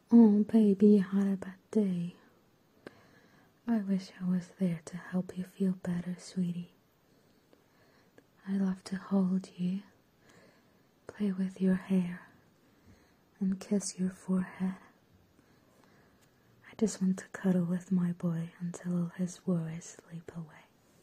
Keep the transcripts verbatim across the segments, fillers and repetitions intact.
Oh, baby, you had a bad day. I wish I was there to help you feel better, sweetie. I love to hold you, play with your hair, and kiss your forehead. I just want to cuddle with my boy until all his worries sleep away.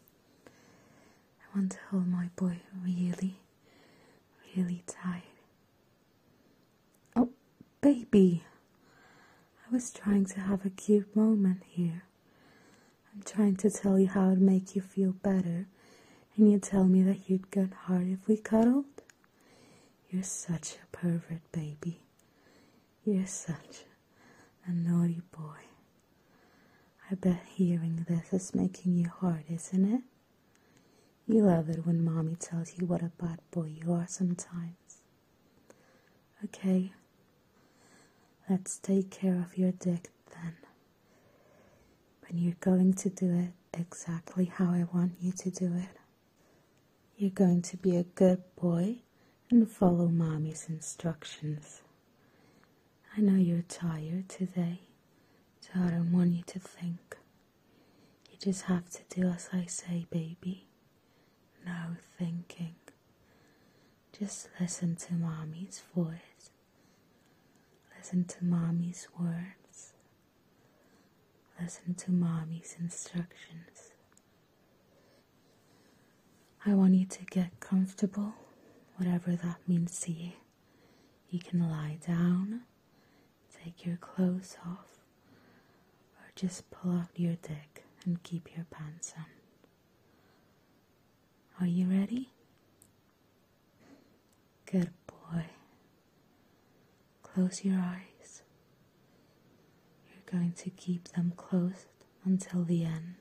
I want to hold my boy really, really tight. Oh, baby! I was trying to have a cute moment here. I'm trying to tell you how it'd make you feel better, and you tell me that you'd get hard if we cuddled? You're such a pervert, baby. You're such a naughty boy. I bet hearing this is making you hard, isn't it? You love it when Mommy tells you what a bad boy you are sometimes. Okay, let's take care of your dick then. But you're going to do it exactly how I want you to do it. You're going to be a good boy and follow Mommy's instructions. I know you're tired today, so I don't want you to think. You just have to do as I say, baby. No thinking. Just listen to Mommy's voice. Listen to Mommy's words. Listen to Mommy's instructions. I want you to get comfortable, whatever that means to you. You can lie down, take your clothes off, or just pull out your dick and keep your pants on. Are you ready? Good boy. Close your eyes. You're going to keep them closed until the end.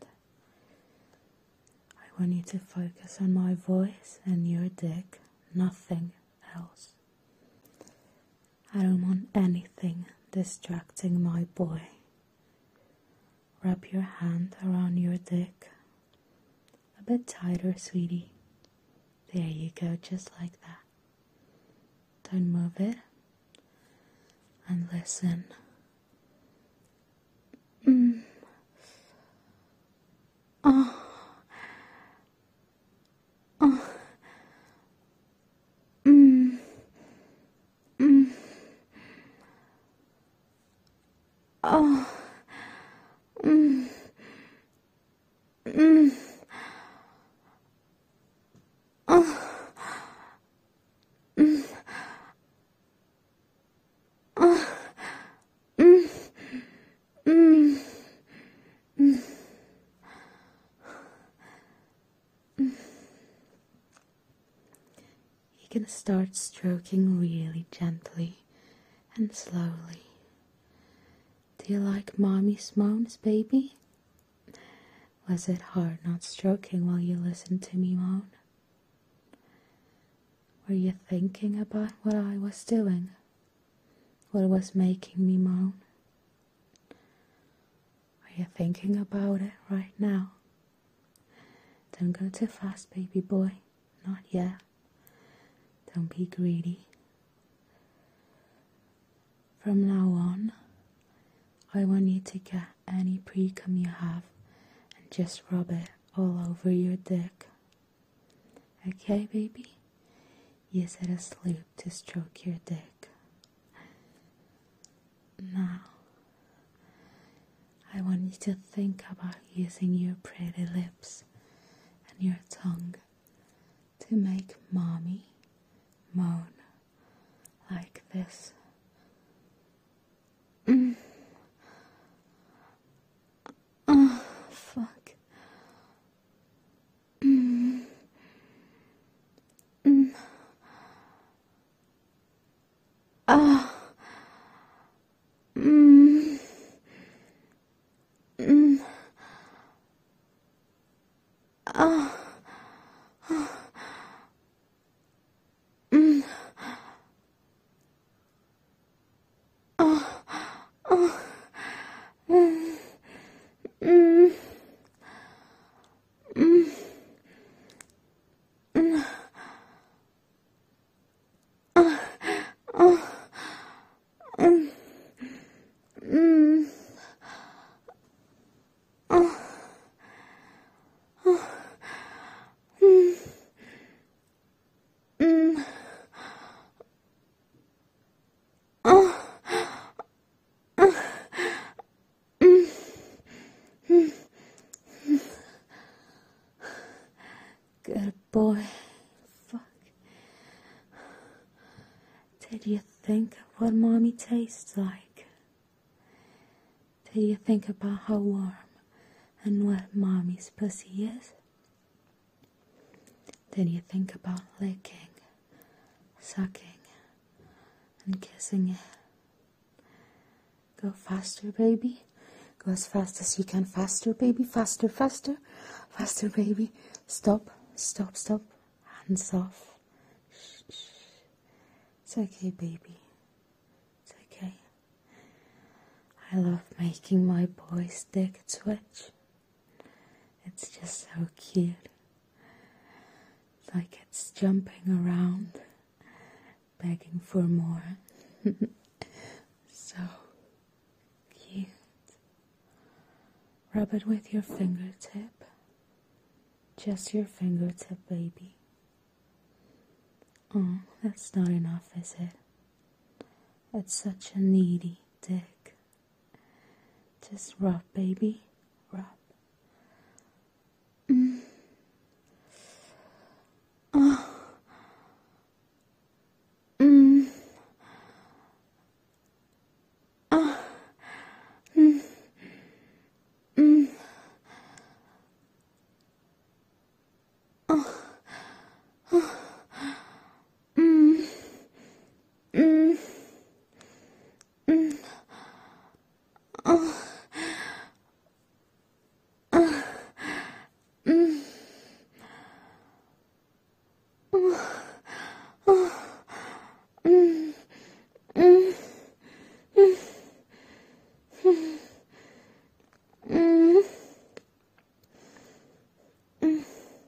I want you to focus on my voice and your dick, nothing else. I don't want anything distracting my boy. Wrap your hand around your dick. A bit tighter, sweetie. There you go, just like that. Don't move it. And listen. Mm. Oh. Oh. Mm. Mm. Oh. Mm. Mm. Oh. Mm. Oh. Mm. Mm. Mm. You can start stroking really gently and slowly. Do you like Mommy's moans, baby? Was it hard not stroking while you listened to me moan? Were you thinking about what I was doing? What was making me moan? Are you thinking about it right now? Don't go too fast, baby boy. Not yet. Don't be greedy. From now on, I want you to get any pre-cum you have and just rub it all over your dick. Okay, baby? Use it as lube to stroke your dick. Now, I want you to think about using your pretty lips and your tongue to make Mommy moan like this. Mm. Oh, fuck. Mm. Mm. Oh. Mm. Mm. Oh. Mm. boy. Fuck. Did you think of what mommy tastes like? Did you think about how warm and what mommy's pussy is? Did you think about licking, sucking, and kissing it? Go faster, baby. Go as fast as you can. Faster, baby. Faster, faster. Faster, baby. Stop, stop, stop. Hands off. Shh, shh. It's okay, baby. It's okay. I love making my boy's dick twitch. It's just so cute. It's like it's jumping around, begging for more. So cute. Rub it with your fingertip. Just your fingertip, baby. Oh, that's not enough, is it? It's such a needy dick. Just rub, baby. Rub. Mm. Oh. Mm. Oh. Mm. Mm. Oh. Oh. Mm. Mm. Mm. Oh. Uh. Mm. Oh. Oh. Mm. Mm. Mm. Mm. Mm.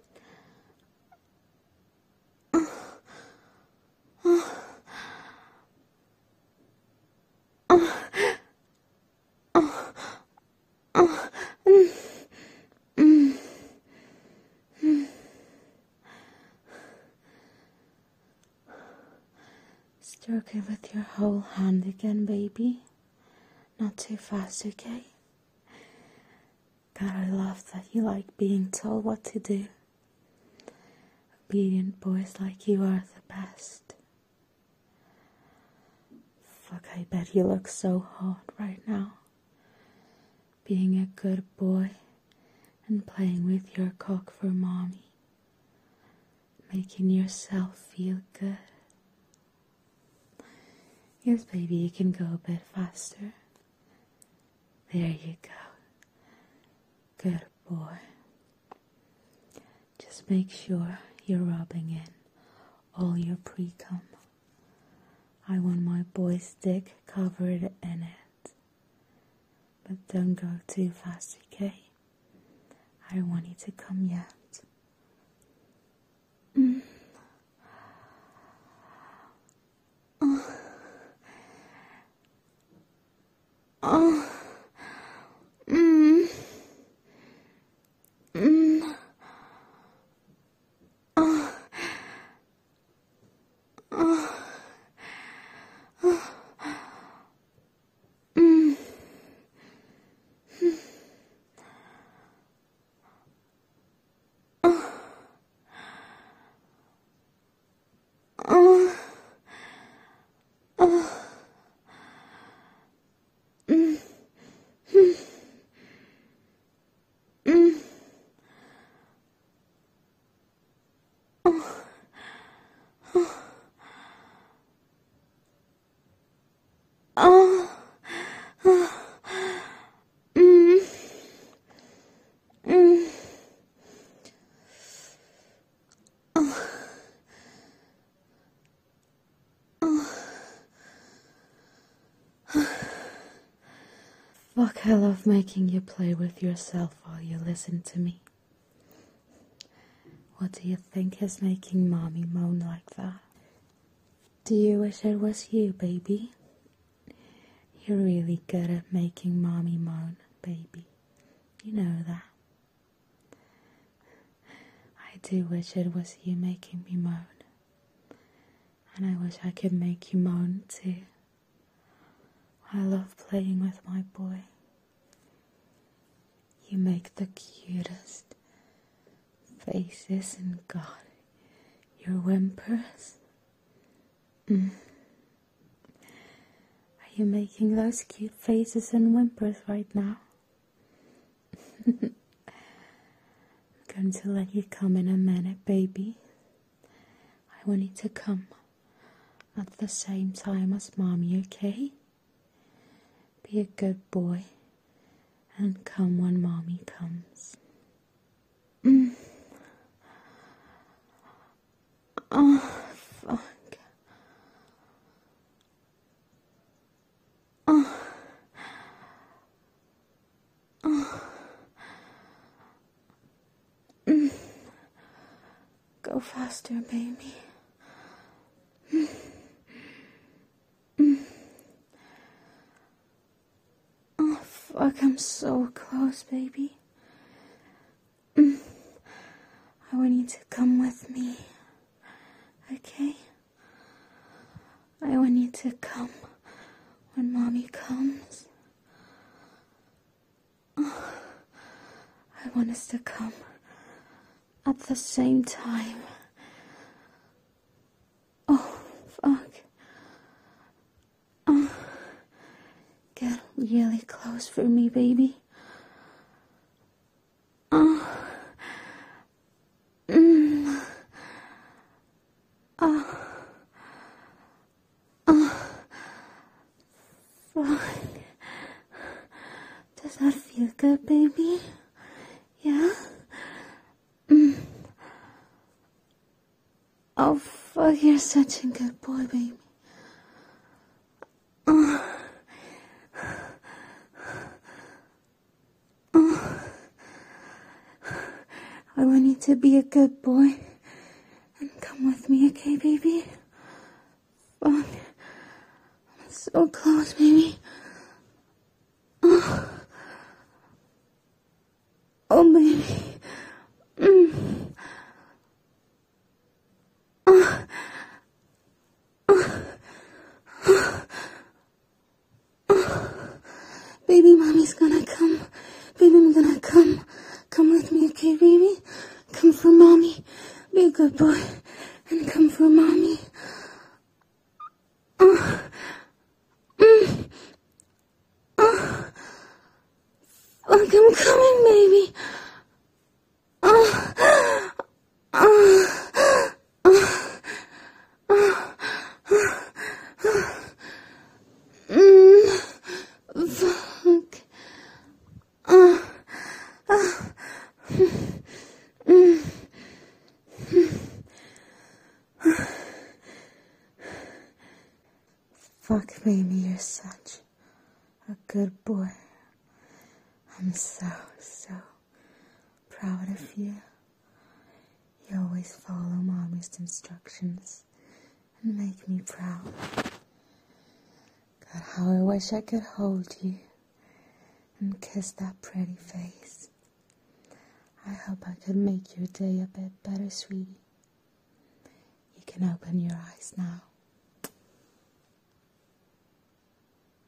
Stroke it with your whole hand again, baby. Not too fast, okay? God, I love that you like being told what to do. Obedient boys like you are the best. Fuck, I bet you look so hot right now. Being a good boy and playing with your cock for mommy. Making yourself feel good. Yes, baby, you can go a bit faster. There you go. Good boy. Just make sure you're rubbing in all your pre-cum. I want my boy's dick covered in it. But don't go too fast, okay? I don't want you to come yet. Mm. Oh. Oh. Mm. Mm. Oh. Oh. Oh. Mm. Oh. Oh. Oh. Mm. Mm. Oh. Oh. Oh. Mm. Mm. Oh. Fuck, I love making you play with yourself while you listen to me. What do you think is making mommy moan like that? Do you wish it was you, baby? You're really good at making mommy moan, baby. You know that. I do wish it was you making me moan. And I wish I could make you moan too. I love playing with my boy. You make the cutest faces, and God, your whimpers. Mm. Are you making those cute faces and whimpers right now? I'm going to let you come in a minute, baby. I want you to come at the same time as Mommy, okay? Be a good boy and come when Mommy comes. Mm. Oh, fuck. Oh. Oh. Mm. Go faster, baby. Mm. Mm. Oh, fuck, I'm so close, baby. Mm. I want you to come with me, okay? I want you to come when Mommy comes. Oh, I want us to come at the same time. Oh, fuck. Oh, get really close for me, baby. Oh. Mm. Oh. Oh. Fuck. Does that feel good, baby? Yeah? Mm. Oh, fuck, you're such a good boy, baby. Oh. Oh. I want you to be a good boy and come with me, okay, baby? Fuck. I'm so close, baby. Oh, oh baby. Mm. Oh. Oh. Oh. Baby, Mommy's gonna come. Baby, I'm gonna come. Come with me, okay, baby? Come for Mommy. Be a good boy and come for Mommy. Oh. Mm. Oh. Fuck, I'm coming, baby. Oh. Oh. Oh. Oh. Oh. Mm. Fuck. Oh. Oh. Mm. Fuck, baby, you're such a good boy. I'm so, so proud of you. You always follow Mommy's instructions and make me proud. God, how I wish I could hold you and kiss that pretty face. I hope I could make your day a bit better, sweetie. You can open your eyes now.